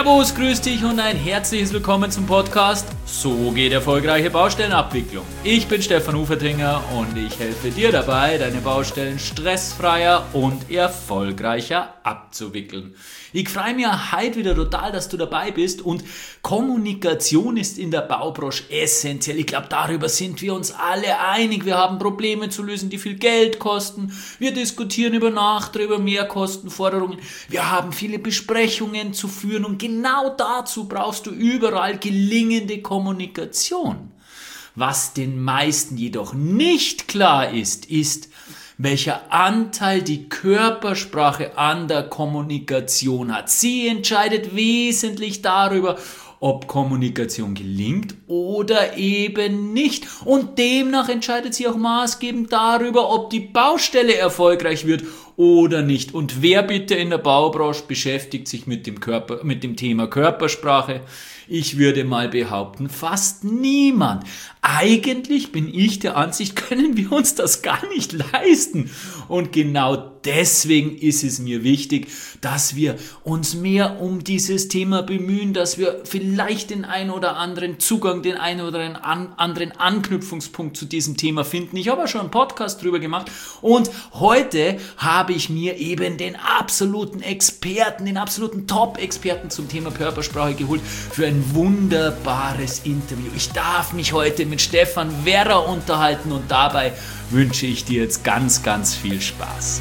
Servus, grüß dich und ein herzliches Willkommen zum Podcast So geht erfolgreiche Baustellenabwicklung. Ich bin Stefan Ufertinger und ich helfe dir dabei, deine Baustellen stressfreier und erfolgreicher abzuwickeln. Ich freue mich heute wieder total, dass du dabei bist, und Kommunikation ist in der Baubranche essentiell. Ich glaube, darüber sind wir uns alle einig. Wir haben Probleme zu lösen, die viel Geld kosten. Wir diskutieren über Nachträge, über Mehrkostenforderungen. Wir haben viele Besprechungen zu führen, und genau dazu brauchst du überall gelingende Kommunikation. Was den meisten jedoch nicht klar ist, welcher Anteil die Körpersprache an der Kommunikation hat. Sie entscheidet wesentlich darüber, ob Kommunikation gelingt oder eben nicht. Und demnach entscheidet sie auch maßgebend darüber, ob die Baustelle erfolgreich wird oder nicht. Und wer bitte in der Baubranche beschäftigt sich mit dem Thema Körpersprache? Ich würde mal behaupten, fast niemand. Eigentlich bin ich der Ansicht, können wir uns das gar nicht leisten. Und genau deswegen ist es mir wichtig, dass wir uns mehr um dieses Thema bemühen, dass wir vielleicht den einen oder anderen Zugang, den einen oder anderen Anknüpfungspunkt zu diesem Thema finden. Ich habe auch schon einen Podcast drüber gemacht, und heute habe ich mir eben den absoluten Experten, den absoluten Top-Experten zum Thema Körpersprache geholt für ein wunderbares Interview. Ich darf mich heute mit Stefan Werrer unterhalten, und dabei wünsche ich dir jetzt ganz, ganz viel Spaß.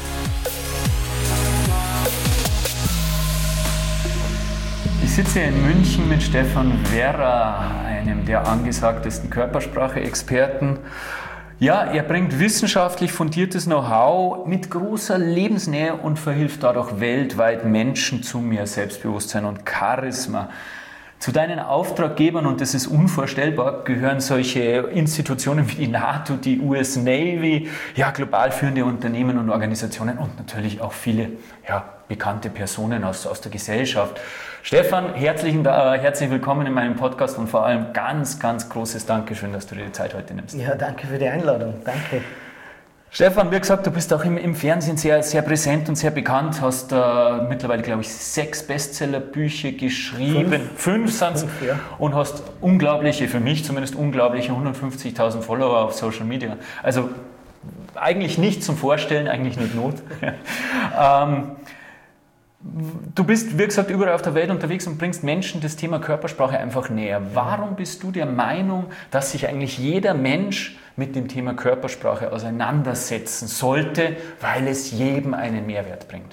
Ich sitze in München mit Stefan Werrer, einem der angesagtesten Körpersprache-Experten. Ja, er bringt wissenschaftlich fundiertes Know-how mit großer Lebensnähe und verhilft dadurch weltweit Menschen zu mehr Selbstbewusstsein und Charisma. Zu deinen Auftraggebern, und das ist unvorstellbar, gehören solche Institutionen wie die NATO, die US Navy, ja, global führende Unternehmen und Organisationen und natürlich auch viele bekannte Personen aus der Gesellschaft. Stefan, herzlich willkommen in meinem Podcast, und vor allem ganz, ganz großes Dankeschön, dass du dir die Zeit heute nimmst. Ja, danke für die Einladung. Danke. Stefan, wie gesagt, du bist auch im Fernsehen sehr, sehr präsent und sehr bekannt, hast mittlerweile, glaube ich, 6 Bestsellerbücher geschrieben, 5 sind es, ja. Und hast für mich zumindest unglaubliche 150.000 Follower auf Social Media. Also eigentlich nicht zum Vorstellen, eigentlich nicht Not. Du bist, wie gesagt, überall auf der Welt unterwegs und bringst Menschen das Thema Körpersprache einfach näher. Warum bist du der Meinung, dass sich eigentlich jeder Mensch mit dem Thema Körpersprache auseinandersetzen sollte, weil es jedem einen Mehrwert bringt?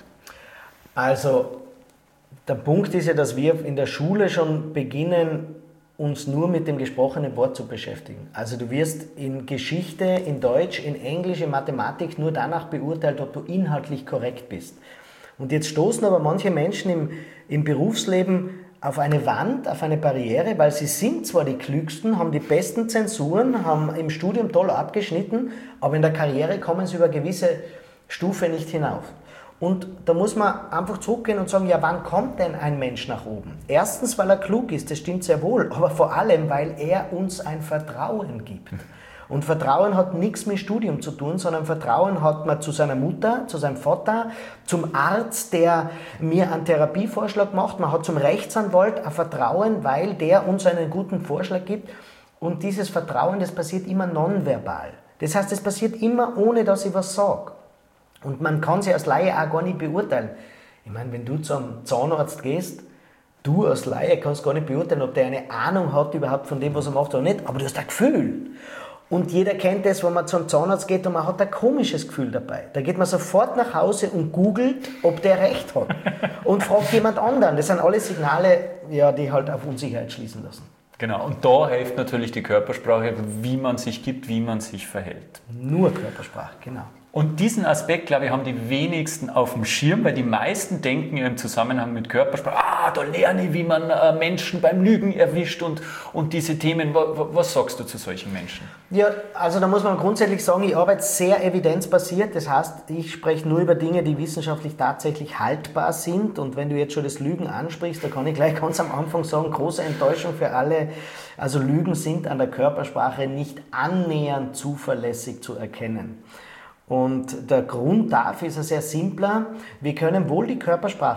Also, der Punkt ist ja, dass wir in der Schule schon beginnen, uns nur mit dem gesprochenen Wort zu beschäftigen. Also du wirst in Geschichte, in Deutsch, in Englisch, in Mathematik nur danach beurteilt, ob du inhaltlich korrekt bist. Und jetzt stoßen aber manche Menschen im Berufsleben auf eine Wand, auf eine Barriere, weil sie sind zwar die Klügsten, haben die besten Zensuren, haben im Studium toll abgeschnitten, aber in der Karriere kommen sie über eine gewisse Stufe nicht hinauf. Und da muss man einfach zurückgehen und sagen, ja, wann kommt denn ein Mensch nach oben? Erstens, weil er klug ist, das stimmt sehr wohl, aber vor allem, weil er uns ein Vertrauen gibt. Und Vertrauen hat nichts mit Studium zu tun, sondern Vertrauen hat man zu seiner Mutter, zu seinem Vater, zum Arzt, der mir einen Therapievorschlag macht. Man hat zum Rechtsanwalt ein Vertrauen, weil der uns einen guten Vorschlag gibt. Und dieses Vertrauen, das passiert immer nonverbal. Das heißt, es passiert immer, ohne dass ich was sage. Und man kann sich als Laie auch gar nicht beurteilen. Ich meine, wenn du zum Zahnarzt gehst, du als Laie kannst gar nicht beurteilen, ob der eine Ahnung hat überhaupt von dem, was er macht oder nicht, aber du hast ein Gefühl. Und jeder kennt das, wenn man zum Zahnarzt geht und man hat ein komisches Gefühl dabei. Da geht man sofort nach Hause und googelt, ob der recht hat. Und fragt jemand anderen. Das sind alle Signale, ja, die halt auf Unsicherheit schließen lassen. Genau, und da hilft natürlich die Körpersprache, wie man sich gibt, wie man sich verhält. Nur Körpersprache, genau. Und diesen Aspekt, glaube ich, haben die wenigsten auf dem Schirm, weil die meisten denken ja im Zusammenhang mit Körpersprache, da lerne ich, wie man Menschen beim Lügen erwischt und diese Themen. Was sagst du zu solchen Menschen? Ja, also da muss man grundsätzlich sagen, ich arbeite sehr evidenzbasiert. Das heißt, ich spreche nur über Dinge, die wissenschaftlich tatsächlich haltbar sind. Und wenn du jetzt schon das Lügen ansprichst, da kann ich gleich ganz am Anfang sagen, große Enttäuschung für alle. Also Lügen sind an der Körpersprache nicht annähernd zuverlässig zu erkennen. Und der Grund dafür ist ein sehr simpler. Wir können wohl die Körpersprache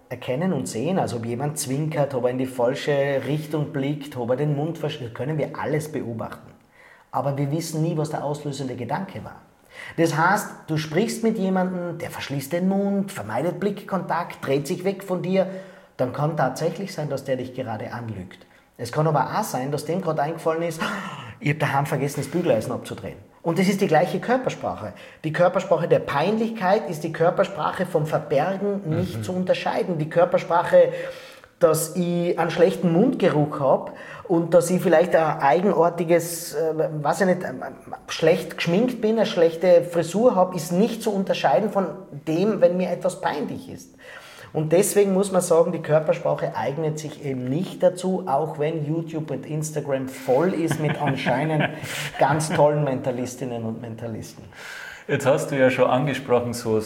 erkennen und sehen, also ob jemand zwinkert, ob er in die falsche Richtung blickt, ob er den Mund verschließt, können wir alles beobachten. Aber wir wissen nie, was der auslösende Gedanke war. Das heißt, du sprichst mit jemandem, der verschließt den Mund, vermeidet Blickkontakt, dreht sich weg von dir, dann kann tatsächlich sein, dass der dich gerade anlügt. Es kann aber auch sein, dass dem gerade eingefallen ist, ich habe daheim vergessen, das Bügeleisen abzudrehen. Und das ist die gleiche Körpersprache. Die Körpersprache der Peinlichkeit ist die Körpersprache vom Verbergen nicht zu unterscheiden. Die Körpersprache, dass ich einen schlechten Mundgeruch habe und dass ich vielleicht ein eigenartiges, weiß ich nicht, schlecht geschminkt bin, eine schlechte Frisur habe, ist nicht zu unterscheiden von dem, wenn mir etwas peinlich ist. Und deswegen muss man sagen, die Körpersprache eignet sich eben nicht dazu, auch wenn YouTube und Instagram voll ist mit anscheinend ganz tollen Mentalistinnen und Mentalisten. Jetzt hast du ja schon angesprochen, so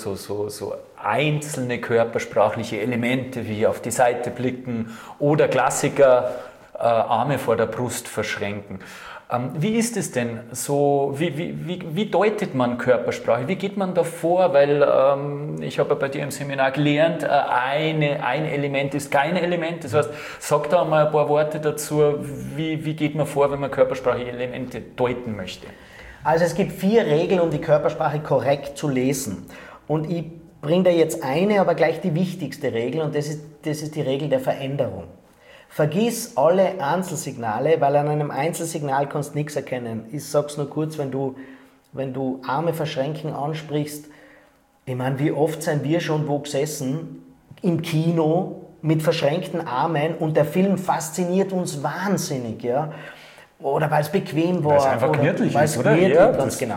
einzelne körpersprachliche Elemente wie auf die Seite blicken oder Klassiker, Arme vor der Brust verschränken. Wie ist es denn so, wie deutet man Körpersprache, wie geht man da vor, weil ich habe ja bei dir im Seminar gelernt, ein Element ist kein Element, das heißt, sag da mal ein paar Worte dazu, wie geht man vor, wenn man körpersprachliche Elemente deuten möchte? Also es gibt 4 Regeln, um die Körpersprache korrekt zu lesen und ich bringe da jetzt eine, aber gleich die wichtigste Regel und das ist die Regel der Veränderung. Vergiss alle Einzelsignale, weil an einem Einzelsignal kannst du nichts erkennen. Ich sag's nur kurz, wenn du Arme verschränken ansprichst, ich meine, wie oft sind wir schon wo gesessen, im Kino, mit verschränkten Armen und der Film fasziniert uns wahnsinnig, ja. Oder weil es bequem war. Weil es einfach gemütlich ist, oder? Ja, ganz genau.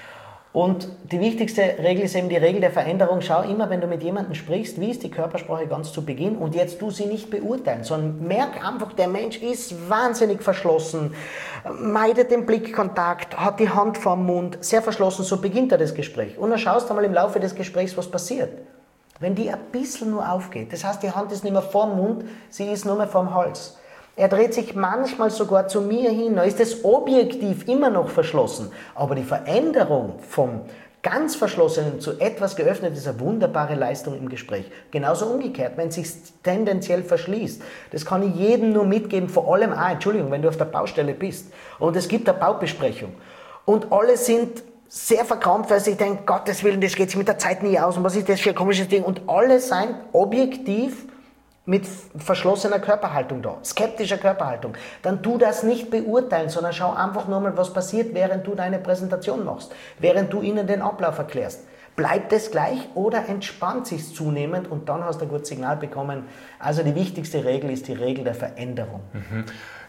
Und die wichtigste Regel ist eben die Regel der Veränderung. Schau immer, wenn du mit jemandem sprichst, wie ist die Körpersprache ganz zu Beginn und jetzt tu sie nicht beurteilen, sondern merk einfach, der Mensch ist wahnsinnig verschlossen, meidet den Blickkontakt, hat die Hand vorm Mund, sehr verschlossen, so beginnt er das Gespräch. Und dann schaust du mal im Laufe des Gesprächs, was passiert. Wenn die ein bisschen nur aufgeht, das heißt, die Hand ist nicht mehr vorm Mund, sie ist nur mehr vorm Hals. Er dreht sich manchmal sogar zu mir hin, da ist das objektiv immer noch verschlossen. Aber die Veränderung vom ganz Verschlossenen zu etwas geöffnet ist eine wunderbare Leistung im Gespräch. Genauso umgekehrt, wenn es sich tendenziell verschließt. Das kann ich jedem nur mitgeben, vor allem auch, Entschuldigung, wenn du auf der Baustelle bist und es gibt eine Baubesprechung und alle sind sehr verkrampft, weil sie denken, Gottes Willen, das geht sich mit der Zeit nie aus und was ist das für ein komisches Ding und alle sind objektiv mit verschlossener Körperhaltung da, skeptischer Körperhaltung, dann tu das nicht beurteilen, sondern schau einfach nur mal, was passiert, während du deine Präsentation machst, während du ihnen den Ablauf erklärst. Bleibt es gleich oder entspannt sich zunehmend und dann hast du ein gutes Signal bekommen. Also die wichtigste Regel ist die Regel der Veränderung. Mhm.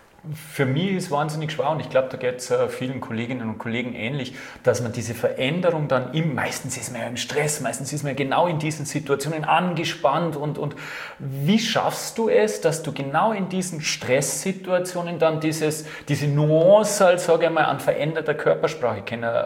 Für mich ist wahnsinnig schwer und ich glaube, da geht es vielen Kolleginnen und Kollegen ähnlich, dass man diese Veränderung dann meistens ist man ja im Stress, meistens ist man ja genau in diesen Situationen angespannt und wie schaffst du es, dass du genau in diesen Stresssituationen dann diese Nuance, sage ich mal, an veränderter Körpersprache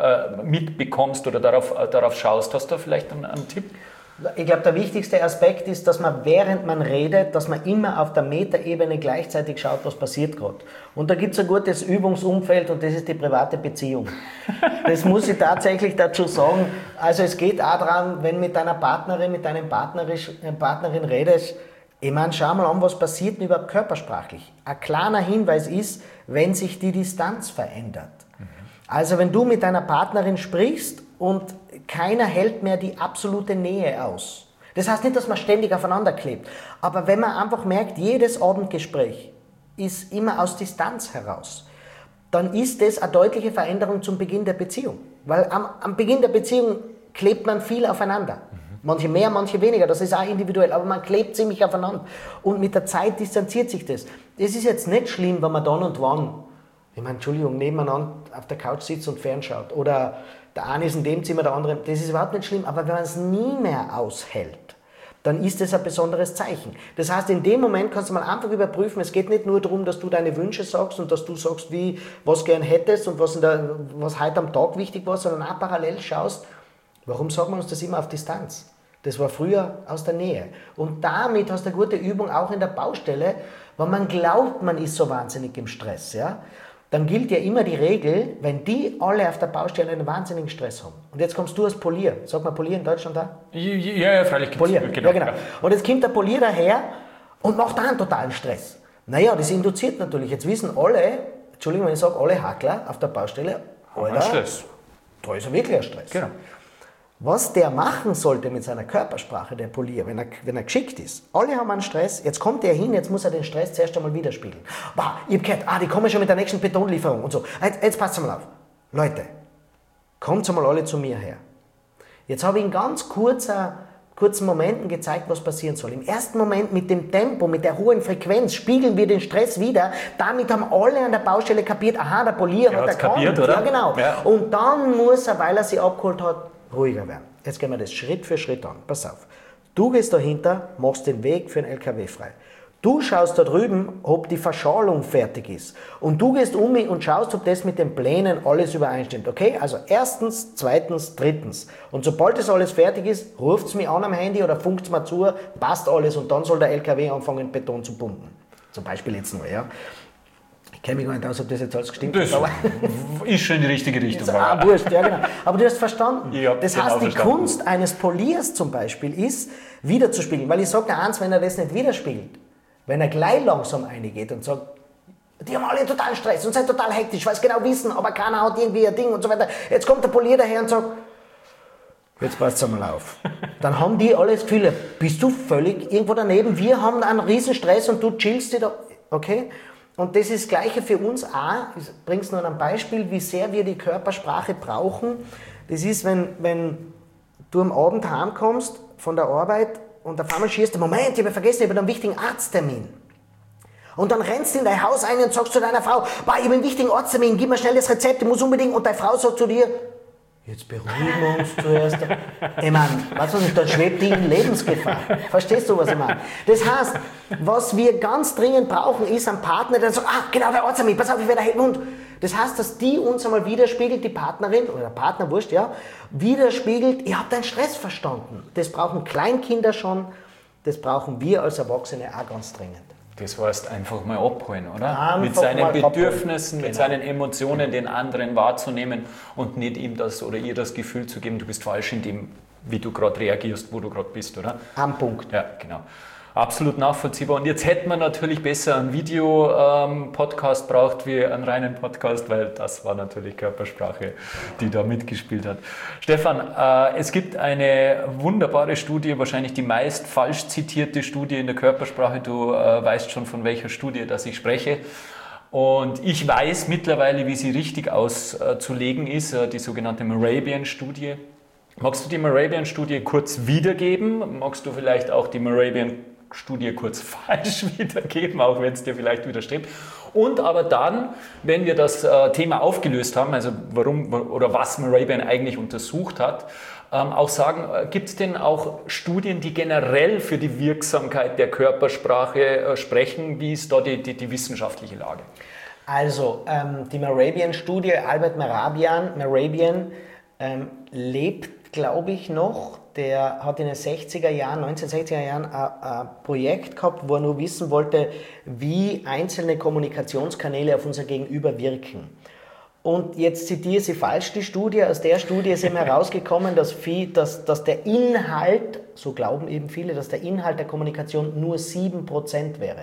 mitbekommst oder darauf schaust? Hast du da vielleicht einen Tipp? Ich glaube, der wichtigste Aspekt ist, dass man, während man redet, dass man immer auf der Metaebene gleichzeitig schaut, was passiert gerade. Und da gibt es ein gutes Übungsumfeld und das ist die private Beziehung. Das muss ich tatsächlich dazu sagen. Also es geht auch daran, wenn mit deiner Partnerin, mit deinem Partnerin redest, ich meine, schau mal an, was passiert denn überhaupt körpersprachlich. Ein kleiner Hinweis ist, wenn sich die Distanz verändert. Also wenn du mit deiner Partnerin sprichst und keiner hält mehr die absolute Nähe aus. Das heißt nicht, dass man ständig aufeinander klebt, aber wenn man einfach merkt, jedes Abendgespräch ist immer aus Distanz heraus, dann ist das eine deutliche Veränderung zum Beginn der Beziehung. Weil am Beginn der Beziehung klebt man viel aufeinander. Manche mehr, manche weniger, das ist auch individuell, aber man klebt ziemlich aufeinander. Und mit der Zeit distanziert sich das. Das ist jetzt nicht schlimm, wenn man dann und wann, ich meine, Entschuldigung, nebeneinander auf der Couch sitzt und fernschaut oder der eine ist in dem Zimmer, der andere, das ist überhaupt nicht schlimm, aber wenn man es nie mehr aushält, dann ist das ein besonderes Zeichen. Das heißt, in dem Moment kannst du mal einfach überprüfen, es geht nicht nur darum, dass du deine Wünsche sagst und dass du sagst, was gern hättest und was heute am Tag wichtig war, sondern auch parallel schaust, warum sagen wir uns das immer auf Distanz? Das war früher aus der Nähe. Und damit hast du eine gute Übung auch in der Baustelle, weil man glaubt, man ist so wahnsinnig im Stress. Ja? dann gilt ja immer die Regel, wenn die alle auf der Baustelle einen wahnsinnigen Stress haben. Und jetzt kommst du als Polier. Sag mal Polier in Deutschland da? Ja, freilich. Polier, genau. Ja. Und jetzt kommt der Polier daher und macht da einen totalen Stress. Naja, das induziert natürlich. Jetzt wissen alle, Entschuldigung, wenn ich sage, alle Hackler auf der Baustelle, Alter, Stress. Da ist er wirklich ein Stress. Genau. Was der machen sollte mit seiner Körpersprache, der Polier, wenn er geschickt ist, alle haben einen Stress, jetzt kommt er hin, jetzt muss er den Stress zuerst einmal widerspiegeln. Wow, ich hab gehört, die kommen schon mit der nächsten Betonlieferung und so. Jetzt passt mal auf. Leute, kommt mal alle zu mir her. Jetzt habe ich in ganz kurzen Momenten gezeigt, was passieren soll. Im ersten Moment mit dem Tempo, mit der hohen Frequenz spiegeln wir den Stress wieder. Damit haben alle an der Baustelle kapiert, aha, der Polier hat kapiert, oder? Ja, genau. Ja. Und dann muss er, weil er sie abgeholt hat, ruhiger werden. Jetzt gehen wir das Schritt für Schritt an. Pass auf. Du gehst dahinter, machst den Weg für den LKW frei. Du schaust da drüben, ob die Verschalung fertig ist. Und du gehst um mich und schaust, ob das mit den Plänen alles übereinstimmt. Okay? Also erstens, zweitens, drittens. Und sobald das alles fertig ist, ruft es mich an am Handy oder funkt es mir zu, passt alles und dann soll der LKW anfangen, Beton zu pumpen. Zum Beispiel jetzt noch, ja. Ich kenne mich gar nicht aus, ob das jetzt alles gestimmt hat. Aber ist schon in die richtige Richtung. Wurscht, ja genau. Aber du hast verstanden. Das heißt, die Kunst eines Poliers zum Beispiel ist, wiederzuspiegeln. Weil ich sage dir eins, wenn er das nicht widerspiegelt, wenn er gleich langsam reingeht und sagt, die haben alle total Stress und sind total hektisch, weil sie genau wissen, aber keiner hat irgendwie ein Ding und so weiter. Jetzt kommt der Polier daher und sagt, jetzt passt es einmal auf. Dann haben die alle das Gefühl, bist du völlig irgendwo daneben, wir haben einen riesen Stress und du chillst dir da. Okay? Und das ist das Gleiche für uns auch. Ich bringe es nur ein Beispiel, wie sehr wir die Körpersprache brauchen. Das ist, wenn du am Abend heimkommst von der Arbeit und auf einmal schießt du, Moment, ich habe vergessen, ich habe einen wichtigen Arzttermin. Und dann rennst du in dein Haus ein und sagst zu deiner Frau, ich habe einen wichtigen Arzttermin, gib mir schnell das Rezept, ich muss unbedingt. Und deine Frau sagt zu dir, jetzt beruhigen wir uns zuerst. Ich meine, weißt du nicht, da schwebt die in Lebensgefahr. Verstehst du, was ich meine? Das heißt, was wir ganz dringend brauchen, ist ein Partner, der sagt, genau, der Arzt mit, pass auf, ich werde da hinten. Und das heißt, dass die uns einmal widerspiegelt, die Partnerin oder der Partner, wurscht, ja, widerspiegelt, ihr habt deinen Stress verstanden. Das brauchen Kleinkinder schon, das brauchen wir als Erwachsene auch ganz dringend. Das heißt, einfach mal abholen, oder? Mit seinen Bedürfnissen, mit seinen Emotionen, den anderen wahrzunehmen und nicht ihm das oder ihr das Gefühl zu geben, du bist falsch in dem, wie du gerade reagierst, wo du gerade bist, oder? Am Punkt. Ja, genau. Absolut nachvollziehbar. Und jetzt hätten wir natürlich besser einen Video-Podcast braucht wie einen reinen Podcast, weil das war natürlich Körpersprache, die da mitgespielt hat. Stefan, es gibt eine wunderbare Studie, wahrscheinlich die meist falsch zitierte Studie in der Körpersprache. Du weißt schon, von welcher Studie das ich spreche. Und ich weiß mittlerweile, wie sie richtig auszulegen ist, die sogenannte Mehrabian-Studie. Magst du die Mehrabian-Studie kurz wiedergeben? Magst du vielleicht auch die Mehrabian-Studie kurz falsch wiedergeben, auch wenn es dir vielleicht widerstrebt? Und aber dann, wenn wir das Thema aufgelöst haben, also warum oder was Mehrabian eigentlich untersucht hat, auch sagen, gibt es denn auch Studien, die generell für die Wirksamkeit der Körpersprache sprechen? Wie ist da die wissenschaftliche Lage? Also, die Mehrabian-Studie, Albert Mehrabian lebt, glaube ich, noch. Der hat in den 1960er Jahren ein Projekt gehabt, wo er nur wissen wollte, wie einzelne Kommunikationskanäle auf unser Gegenüber wirken. Und jetzt zitiere sie falsch die Studie. Aus der Studie ist eben herausgekommen, dass der Inhalt, so glauben eben viele, dass der Inhalt der Kommunikation nur 7% wäre.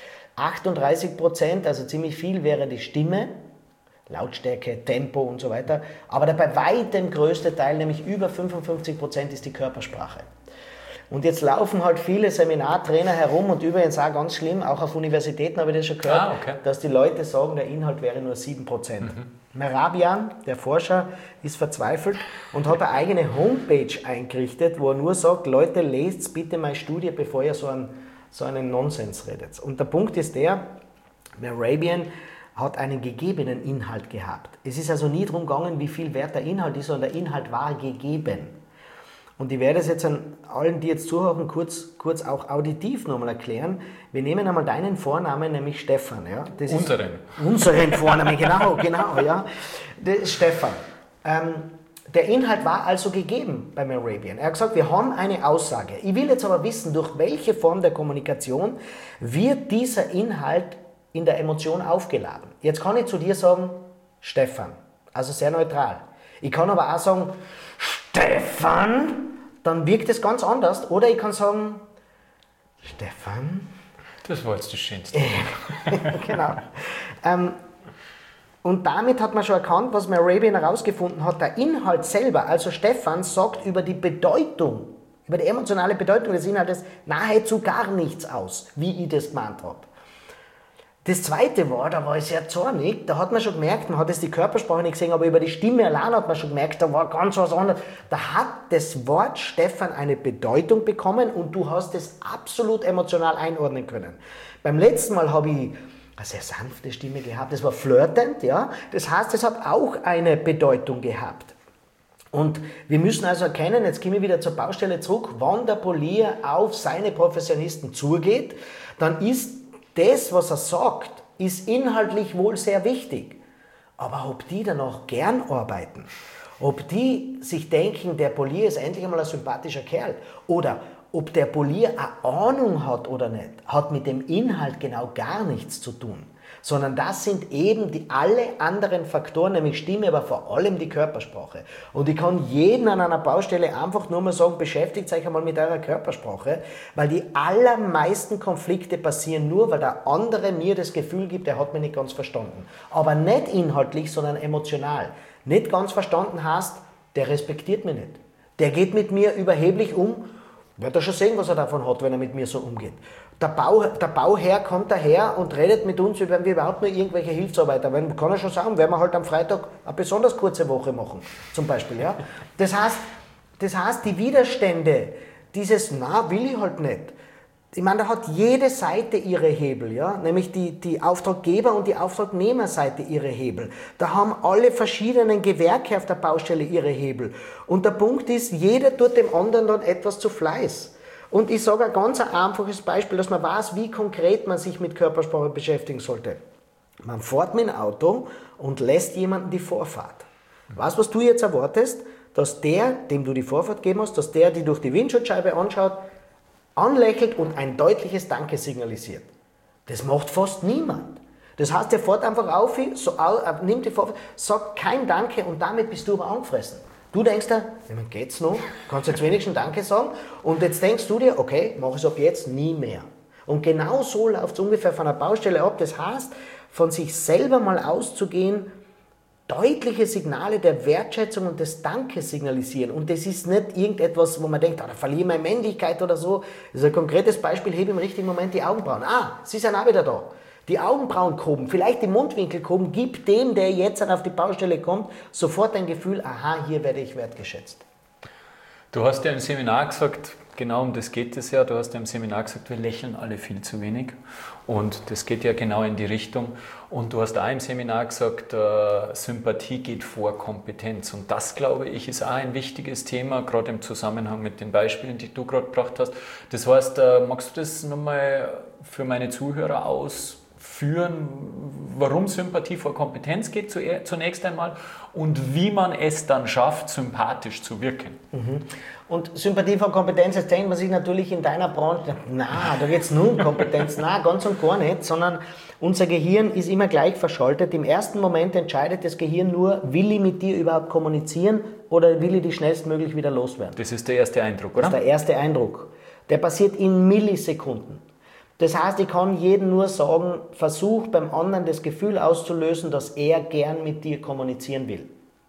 38%, also ziemlich viel, wäre die Stimme, Lautstärke, Tempo und so weiter. Aber der bei weitem größte Teil, nämlich über 55%, ist die Körpersprache. Und jetzt laufen halt viele Seminartrainer herum und übrigens auch ganz schlimm, auch auf Universitäten habe ich das schon gehört, dass die Leute sagen, der Inhalt wäre nur 7%. Mehrabian, der Forscher, ist verzweifelt und hat eine eigene Homepage eingerichtet, wo er nur sagt, Leute, lest bitte meine Studie, bevor ihr so einen Nonsens redet. Und der Punkt ist der, Mehrabian hat einen gegebenen Inhalt gehabt. Es ist also nie darum gegangen, wie viel wert der Inhalt ist, sondern der Inhalt war gegeben. Und ich werde es jetzt an allen, die jetzt zuhören, kurz auch auditiv nochmal erklären. Wir nehmen einmal deinen Vornamen, nämlich Stefan. Ja? Das unseren Vornamen, genau, ja. Das ist Stefan. Der Inhalt war also gegeben bei Mehrabian. Er hat gesagt, wir haben eine Aussage. Ich will jetzt aber wissen, durch welche Form der Kommunikation wird dieser Inhalt in der Emotion aufgeladen. Jetzt kann ich zu dir sagen, Stefan, also sehr neutral. Ich kann aber auch sagen, Stefan, dann wirkt es ganz anders. Oder ich kann sagen, Stefan. Das war jetzt das Schönste. Genau. Und damit hat man schon erkannt, was Mehrabian herausgefunden hat, der Inhalt selber, also Stefan, sagt über die Bedeutung, über die emotionale Bedeutung des Inhaltes nahezu gar nichts aus, wie ich das gemeint habe. Das zweite war, da war ich sehr zornig, da hat man schon gemerkt, man hat jetzt die Körpersprache nicht gesehen, aber über die Stimme allein hat man schon gemerkt, da war ganz was anderes. Da hat das Wort Stefan eine Bedeutung bekommen und du hast es absolut emotional einordnen können. Beim letzten Mal habe ich eine sehr sanfte Stimme gehabt, das war flirtend, ja. Das heißt, es hat auch eine Bedeutung gehabt. Und wir müssen also erkennen, jetzt gehen wir wieder zur Baustelle zurück, wann der Polier auf seine Professionisten zugeht, dann ist das, was er sagt, ist inhaltlich wohl sehr wichtig. Aber ob die danach gern arbeiten, ob die sich denken, der Polier ist endlich einmal ein sympathischer Kerl oder ob der Polier eine Ahnung hat oder nicht, hat mit dem Inhalt genau gar nichts zu tun. Sondern das sind eben alle anderen Faktoren, nämlich Stimme, aber vor allem die Körpersprache. Und ich kann jeden an einer Baustelle einfach nur mal sagen, beschäftigt euch einmal mit eurer Körpersprache, weil die allermeisten Konflikte passieren nur, weil der andere mir das Gefühl gibt, er hat mich nicht ganz verstanden. Aber nicht inhaltlich, sondern emotional. Nicht ganz verstanden heißt, der respektiert mich nicht. Der geht mit mir überheblich um. Wird er schon sehen, was er davon hat, wenn er mit mir so umgeht. Der Bauherr kommt daher und redet mit uns, wenn wir überhaupt nur irgendwelche Hilfsarbeiter, wenn, kann er schon sagen, werden wir halt am Freitag eine besonders kurze Woche machen, zum Beispiel. Ja? Das heißt, die Widerstände, dieses, na, will ich halt nicht. Ich meine, da hat jede Seite ihre Hebel, ja? Nämlich die Auftraggeber- und die Auftragnehmerseite ihre Hebel. Da haben alle verschiedenen Gewerke auf der Baustelle ihre Hebel. Und der Punkt ist, jeder tut dem anderen dann etwas zu Fleiß. Und ich sage ein ganz einfaches Beispiel, dass man weiß, wie konkret man sich mit Körpersprache beschäftigen sollte. Man fährt mit dem Auto und lässt jemanden die Vorfahrt. Weißt du, was du jetzt erwartest? Dass der, dem du die Vorfahrt geben hast, dass der die durch die Windschutzscheibe anschaut, anlächelt und ein deutliches Danke signalisiert. Das macht fast niemand. Das heißt, der fährt einfach auf, nimmt die Vorfahrt, sagt kein Danke und damit bist du aber angefressen. Du denkst dir, geht's noch? Kannst jetzt wenigstens Danke sagen? Und jetzt denkst du dir, okay, mach es ab jetzt nie mehr. Und genau so läuft es ungefähr von der Baustelle ab. Das heißt, von sich selber mal auszugehen, deutliche Signale der Wertschätzung und des Dankes signalisieren. Und das ist nicht irgendetwas, wo man denkt, da verliere ich meine Männlichkeit oder so. Das ist ein konkretes Beispiel, hebe im richtigen Moment die Augenbrauen. Sie sind auch wieder da. Die Augenbrauen gehoben, vielleicht die Mundwinkel gehoben, gibt dem, der jetzt auf die Baustelle kommt, sofort ein Gefühl, aha, hier werde ich wertgeschätzt. Du hast ja im Seminar gesagt, genau um das geht es ja, du hast ja im Seminar gesagt, wir lächeln alle viel zu wenig und das geht ja genau in die Richtung und du hast auch im Seminar gesagt, Sympathie geht vor Kompetenz und das, glaube ich, ist auch ein wichtiges Thema, gerade im Zusammenhang mit den Beispielen, die du gerade gebracht hast. Das heißt, magst du das nochmal für meine Zuhörer ausführen, warum Sympathie vor Kompetenz geht zunächst einmal und wie man es dann schafft, sympathisch zu wirken? Und Sympathie vor Kompetenz, jetzt denkt man sich natürlich in deiner Branche, da geht es nur um Kompetenz, ganz und gar nicht, sondern unser Gehirn ist immer gleich verschaltet. Im ersten Moment entscheidet das Gehirn nur, will ich mit dir überhaupt kommunizieren oder will ich dich schnellstmöglich wieder loswerden. Das ist der erste Eindruck, oder? Das ist der erste Eindruck. Der passiert in Millisekunden. Das heißt, ich kann jedem nur sagen, versuch beim anderen das Gefühl auszulösen, dass er gern mit dir kommunizieren will.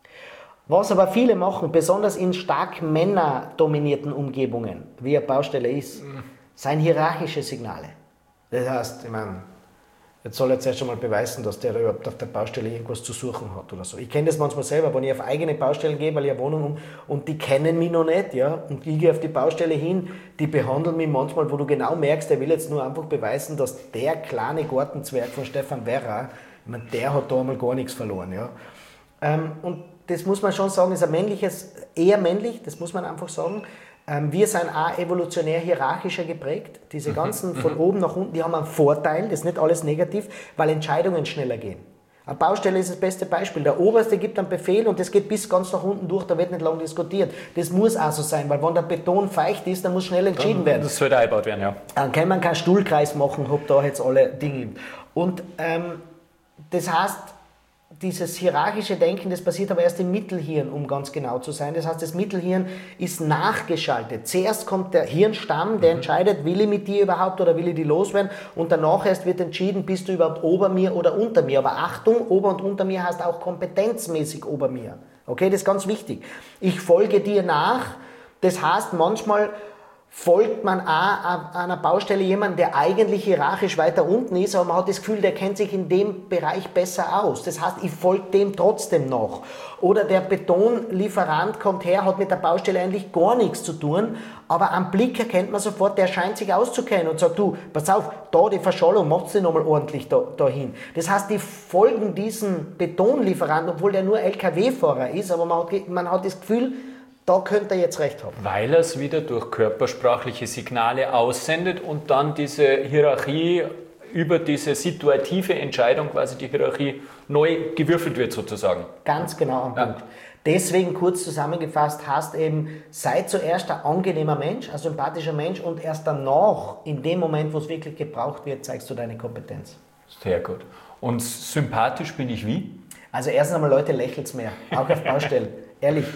Was aber viele machen, besonders in stark männerdominierten Umgebungen, wie eine Baustelle ist, sind hierarchische Signale. Das heißt, ich meine, jetzt soll er zuerst einmal beweisen, dass der überhaupt auf der Baustelle irgendwas zu suchen hat oder so. Ich kenne das manchmal selber, wenn ich auf eigene Baustellen gehe, weil ich eine Wohnung habe und die kennen mich noch nicht, ja, und ich gehe auf die Baustelle hin, die behandeln mich manchmal, wo du genau merkst, der will jetzt nur einfach beweisen, dass der kleine Gartenzwerg von Stefan Werra, ich meine, der hat da einmal gar nichts verloren, ja. Und das muss man schon sagen, ist ein männliches, eher männlich, das muss man einfach sagen. Wir sind auch evolutionär hierarchischer geprägt. Diese ganzen von oben nach unten, die haben einen Vorteil, das ist nicht alles negativ, weil Entscheidungen schneller gehen. Eine Baustelle ist das beste Beispiel. Der Oberste gibt einen Befehl und das geht bis ganz nach unten durch, da wird nicht lange diskutiert. Das muss auch so sein, weil wenn der Beton feucht ist, dann muss schnell entschieden werden. Das sollte eingebaut werden, ja. Dann kann man keinen Stuhlkreis machen, hab da jetzt alle Dinge. Und das heißt, dieses hierarchische Denken, das passiert aber erst im Mittelhirn, um ganz genau zu sein. Das heißt, das Mittelhirn ist nachgeschaltet. Zuerst kommt der Hirnstamm, der entscheidet, will ich mit dir überhaupt oder will ich die loswerden, und danach erst wird entschieden, bist du überhaupt ober mir oder unter mir. Aber Achtung, ober und unter mir heißt auch kompetenzmäßig ober mir. Okay, das ist ganz wichtig. Ich folge dir nach, das heißt, manchmal folgt man auch an einer Baustelle jemanden, der eigentlich hierarchisch weiter unten ist, aber man hat das Gefühl, der kennt sich in dem Bereich besser aus. Das heißt, ich folge dem trotzdem noch. Oder der Betonlieferant kommt her, hat mit der Baustelle eigentlich gar nichts zu tun, aber am Blick erkennt man sofort, der scheint sich auszukennen und sagt, du, pass auf, da die Verschallung, macht's dir nochmal ordentlich dahin. Das heißt, die folgen diesem Betonlieferanten, obwohl der nur LKW-Fahrer ist, aber man hat das Gefühl, da könnte er jetzt recht haben. Weil er es wieder durch körpersprachliche Signale aussendet und dann diese Hierarchie über diese situative Entscheidung, quasi die Hierarchie neu gewürfelt wird sozusagen. Ganz genau am Punkt. Deswegen kurz zusammengefasst heißt eben, sei zuerst ein angenehmer Mensch, ein sympathischer Mensch, und erst danach, in dem Moment, wo es wirklich gebraucht wird, zeigst du deine Kompetenz. Sehr gut. Und sympathisch bin ich wie? Also erstens einmal, Leute, lächelt's mehr, auch auf Baustellen. Ehrlich,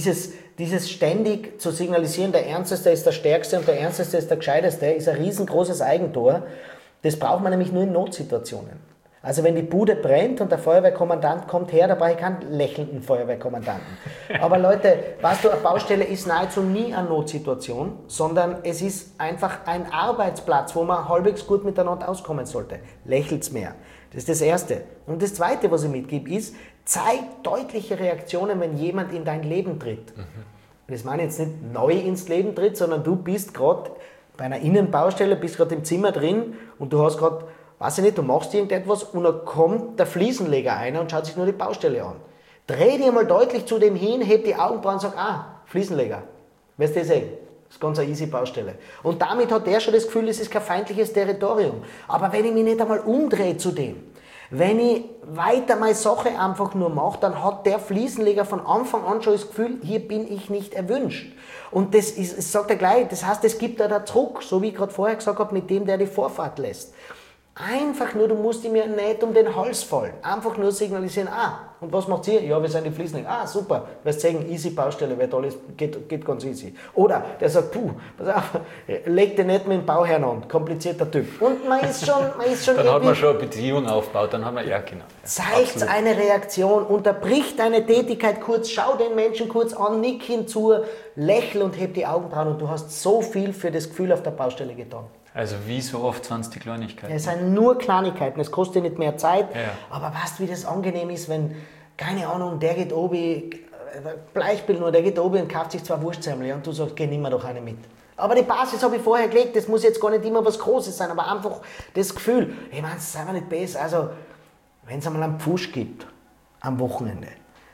dieses ständig zu signalisieren, der Ernsteste ist der Stärkste und der Ernsteste ist der Gescheiteste, ist ein riesengroßes Eigentor. Das braucht man nämlich nur in Notsituationen. Also wenn die Bude brennt und der Feuerwehrkommandant kommt her, da brauche ich keinen lächelnden Feuerwehrkommandanten. Aber Leute, weißt du, eine Baustelle ist nahezu nie eine Notsituation, sondern es ist einfach ein Arbeitsplatz, wo man halbwegs gut miteinander auskommen sollte. Lächelt's mehr. Das ist das Erste. Und das Zweite, was ich mitgebe, ist, zeig deutliche Reaktionen, wenn jemand in dein Leben tritt. Das meine ich jetzt nicht neu ins Leben tritt, sondern du bist gerade bei einer Innenbaustelle, bist gerade im Zimmer drin und du hast gerade, weiß ich nicht, du machst irgendetwas und dann kommt der Fliesenleger ein und schaut sich nur die Baustelle an. Dreh dir mal deutlich zu dem hin, heb die Augenbrauen und sag, Fliesenleger, wirst du sehen. Das ist ganz eine easy Baustelle. Und damit hat der schon das Gefühl, es ist kein feindliches Territorium. Aber wenn ich mich nicht einmal umdrehe zu dem, wenn ich weiter meine Sache einfach nur mache, dann hat der Fliesenleger von Anfang an schon das Gefühl, hier bin ich nicht erwünscht. Und das sagt er gleich, das heißt, es gibt da der Druck, so wie ich gerade vorher gesagt habe, mit dem, der die Vorfahrt lässt. Einfach nur, du musst ihm ja nicht um den Hals fallen. Einfach nur signalisieren, und was macht ihr? Ja, wir sind die Fliesenleger. Super, wirst sagen, easy Baustelle, wird alles, geht ganz easy. Oder der sagt, pass auf, leg dir nicht mit dem Bauherrn an, komplizierter Typ. Und man ist schon dann hat man schon eine Beziehung aufgebaut, dann haben wir, ja genau. Zeigt eine Reaktion, unterbrich deine Tätigkeit kurz, schau den Menschen kurz an, nick hinzu, lächel und heb die Augenbrauen und du hast so viel für das Gefühl auf der Baustelle getan. Also wie so oft sind es die Kleinigkeiten. Es sind nur Kleinigkeiten, es kostet nicht mehr Zeit, ja. Aber weißt du, wie das angenehm ist, wenn, keine Ahnung, der geht oben, Beispiel nur, der geht oben und kauft sich 2 Wurstsemmel und du sagst, geh, nimm mir doch eine mit. Aber die Basis habe ich vorher gelegt, das muss jetzt gar nicht immer was Großes sein, aber einfach das Gefühl, ich meine, sei mir nicht besser, also wenn es einmal einen Pfusch gibt, am Wochenende,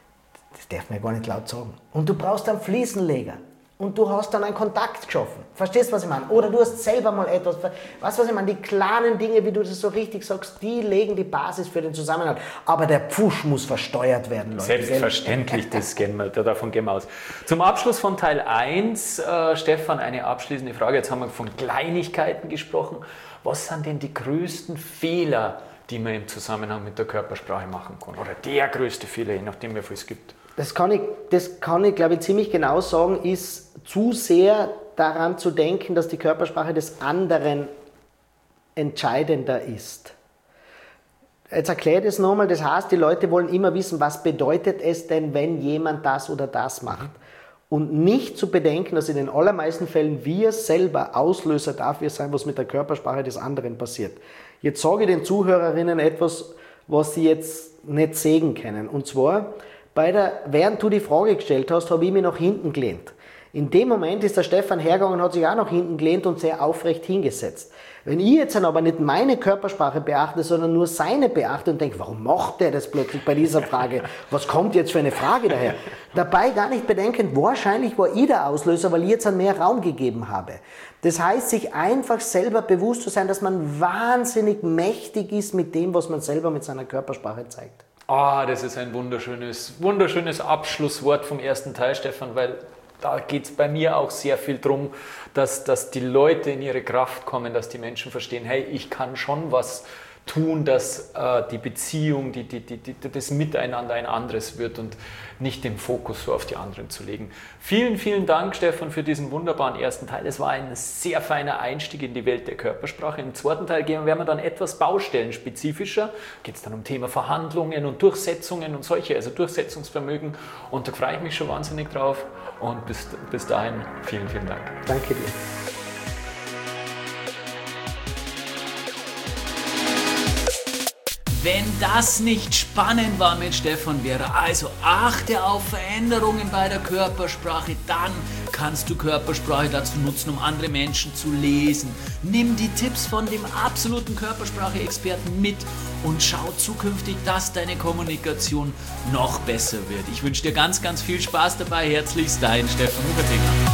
das darf man ja gar nicht laut sagen, und du brauchst einen Fliesenleger, und du hast dann einen Kontakt geschaffen. Verstehst du, was ich meine? Oder du hast selber mal etwas, weißt du, was ich meine? Die kleinen Dinge, wie du das so richtig sagst, die legen die Basis für den Zusammenhalt. Aber der Pfusch muss versteuert werden, Leute. Selbstverständlich, davon gehen wir aus. Zum Abschluss von Teil 1, Stefan, eine abschließende Frage. Jetzt haben wir von Kleinigkeiten gesprochen. Was sind denn die größten Fehler, die man im Zusammenhang mit der Körpersprache machen kann? Oder der größte Fehler, je nachdem, wie viel es gibt? Das kann ich, glaube ich, ziemlich genau sagen, ist zu sehr daran zu denken, dass die Körpersprache des anderen entscheidender ist. Jetzt erkläre ich das nochmal. Das heißt, die Leute wollen immer wissen, was bedeutet es denn, wenn jemand das oder das macht. Und nicht zu bedenken, dass in den allermeisten Fällen wir selber Auslöser dafür sein, was mit der Körpersprache des anderen passiert. Jetzt sage ich den Zuhörerinnen etwas, was sie jetzt nicht sehen können. Und zwar, während du die Frage gestellt hast, habe ich mich nach hinten gelehnt. In dem Moment ist der Stefan hergegangen und hat sich auch nach hinten gelehnt und sehr aufrecht hingesetzt. Wenn ich jetzt dann aber nicht meine Körpersprache beachte, sondern nur seine beachte und denke, warum macht der das plötzlich bei dieser Frage? Was kommt jetzt für eine Frage daher? Dabei gar nicht bedenken, wahrscheinlich war ich der Auslöser, weil ich jetzt mehr Raum gegeben habe. Das heißt, sich einfach selber bewusst zu sein, dass man wahnsinnig mächtig ist mit dem, was man selber mit seiner Körpersprache zeigt. Das ist ein wunderschönes Abschlusswort vom ersten Teil, Stefan, weil da geht es bei mir auch sehr viel darum, dass die Leute in ihre Kraft kommen, dass die Menschen verstehen, hey, ich kann schon was tun, dass die Beziehung, das Miteinander ein anderes wird und nicht den Fokus so auf die anderen zu legen. Vielen, vielen Dank, Stefan, für diesen wunderbaren ersten Teil. Es war ein sehr feiner Einstieg in die Welt der Körpersprache. Im zweiten Teil werden wir dann etwas baustellenspezifischer. Geht es dann um Thema Verhandlungen und Durchsetzungen und solche, also Durchsetzungsvermögen. Und da freue ich mich schon wahnsinnig drauf. Und bis dahin, vielen, vielen Dank. Danke dir. Wenn das nicht spannend war mit Stefan Wehrer, also achte auf Veränderungen bei der Körpersprache, dann kannst du Körpersprache dazu nutzen, um andere Menschen zu lesen. Nimm die Tipps von dem absoluten Körpersprache-Experten mit und schau zukünftig, dass deine Kommunikation noch besser wird. Ich wünsche dir ganz, ganz viel Spaß dabei. Herzlichst dein Stefan Ufertinger.